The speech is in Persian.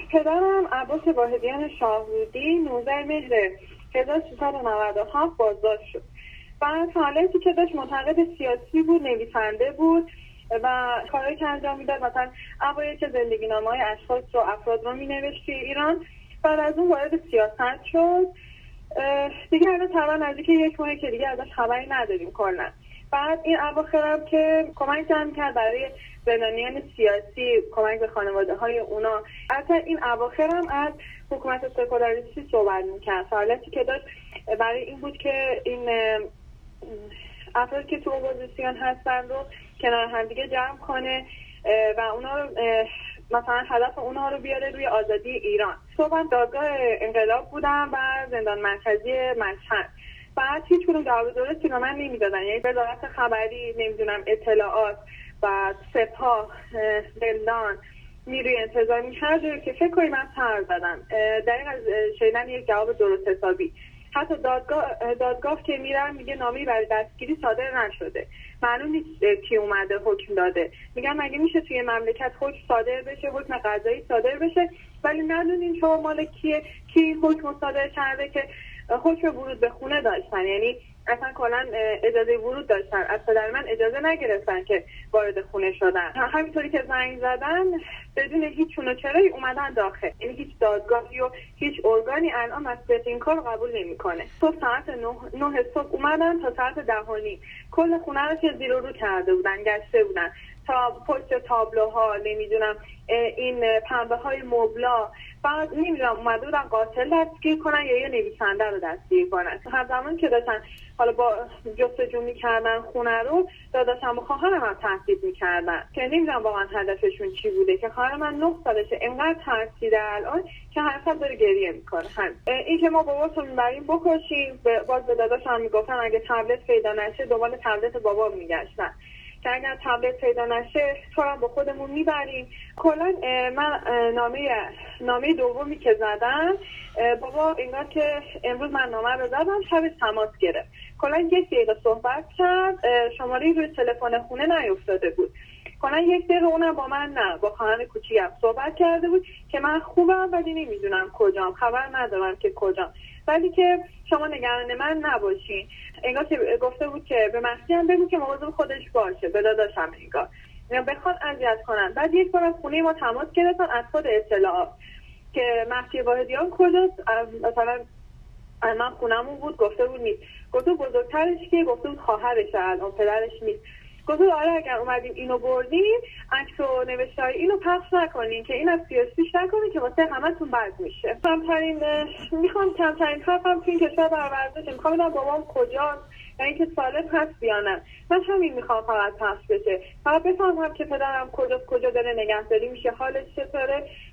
پدرم عباس واحدیان شاهرودی 19 مهر 1397 بازداشت شد. بعد حالتی که داشت معتقد سیاسی بود، نویسنده بود و کاری که انجام میداد، مثلا اوایل که زندگی نامه‌های اشخاص رو افراد رو مینوشت توی ایران، بعد از اون وارد سیاست شد. دیگه الان تقریبا نزدیک 1 ماه که دیگه ازش خبری نداریم کلا. بعد این اواخرم که کمک جمع کرد برای زندانیان سیاسی، کمک به خانواده های اونا. البته این اواخرم از حکومت سکولاریستی صحبت میکرد. حالتی که داشت برای این بود که این افرادی که تو اپوزیسیون هستن رو کنار هم دیگه جمع کنه و اونا رو مثلا هدف اونها رو بیاره روی آزادی ایران. صبح دادگاه انقلاب بودم و زندان مرکزی مشهد. بعد هیچ کدوم جواب درستی به من نمیدادن، یعنی وزارت خبری، نمیدونم اطلاعات و سپاه، زندان، نیروی انتظامی، هر جایی که فکر کنی من سر زدم دقیق از شنیدن یک جواب درست حسابی. حتی دادگاه که میرن میگه نامه‌ای برای دستگیری صادر نشده، معلوم نیست کی اومده حکم داده. میگن مگه میشه توی مملکت حکم صادر بشه، حکم قضایی صادر بشه ولی ندونین شما مال کیه، کی حکم صادر کرده، که حکم ورود به خونه داشتن، یعنی اصلا کلا اجازه ورود داشتن، از پدر من اجازه نگرفتن که وارد خونه شدن. همینطوری که زنگ زدن بدون هیچ چون و چرایی اومدن داخل، یعنی هیچ دادگاهی و هیچ ارگانی الان مسئولیت این کار قبول نمیکنه. صبح ساعت 9 صبح اومدن تا ساعت 10:30 کل خونه رو که زیر و رو کرده بودن، گشته بودن تا پشت تابلوها، نمیدونم این پنبه های مبلا. بعد نمیدونم اومده بودن قاتل دستگیر کنن یا یه نویسنده رو دستگیر کنن. همزمان که داشتن حالا با جستجو میکردن خونه رو، داداشم و خواهرم هم تهدید میکردن که نمیدونم واقعا هدفشون چی بوده، که خواهر من 9 سالشه، انقدر ترسیده الان که هر شب داره گریه میکنه. این که ما باباتو میبریم بکشیم، باز به داداشم میگفتن اگه تبلت پیدا نشه دنبال تبلت بابا میگشتن که اگر تبلت پیدا نشه تو هم با خودمون میبریم. کلا من نامه دومی که زدم، بابا انگار که امروز من نامه رو زدم شب تماس گرفت، کلا 1 دقیقه صحبت کرد، شماره روی تلفن خونه نیفتاده بود. کلا 1 دقیقه اونم با من نه، با خواهر کوچیکم صحبت کرده بود که من خوبم ولی نمیدونم کجام، خبر ندارم که کجام، ولی که شما نگران من نباشین. انگار که گفته بود که به مهدی هم بگو که مواظب خودش باشه، به داداشم انگار بخواد اذیت کنن. بعد یک بار از خونه ما تماس گرفتن از خود اطلاعات که مهدی واحدیان کجاست، مثلا من خونمون بود، گفته بود نیست. گفته بزرگترش که، گفته بود خواهرش، الان پدرش نیست. گفته آره اگر اومدیم اینو بردیم عکس و نوشته‌های اینو پخش نکنین که این از سیاسیش نکنین که واسه همتون بد میشه. میخوام کمترین حرفم تو این کشور برورده، میخوام بدونم بابام کجاست و اینکه سالم هست یا نه. من همین میخوام فقط پخش بشه، فقط بفهمم که پدرم کجا داره نگهداری میشه، حالش چطوره